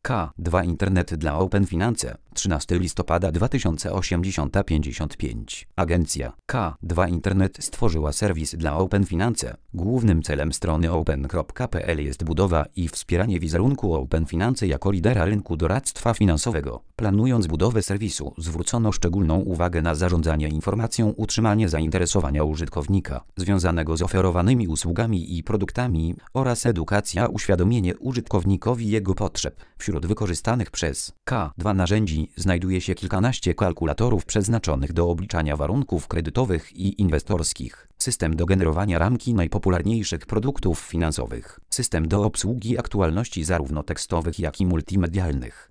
K2 Internet dla Open Finance, 13 listopada 2080-55. Agencja K2 Internet stworzyła serwis dla Open Finance. Głównym celem strony open.pl jest budowa i wspieranie wizerunku Open Finance jako lidera rynku doradztwa finansowego. Planując budowę serwisu, zwrócono szczególną uwagę na zarządzanie informacją, utrzymanie zainteresowania użytkownika związanego z oferowanymi usługami i produktami oraz edukacja, uświadomienie użytkownikowi jego potrzeb. Wśród wykorzystanych przez K2 narzędzi znajduje się kilkanaście kalkulatorów przeznaczonych do obliczania warunków kredytowych i inwestorskich, system do generowania ramki najpopularniejszych produktów finansowych, system do obsługi aktualności zarówno tekstowych, jak i multimedialnych,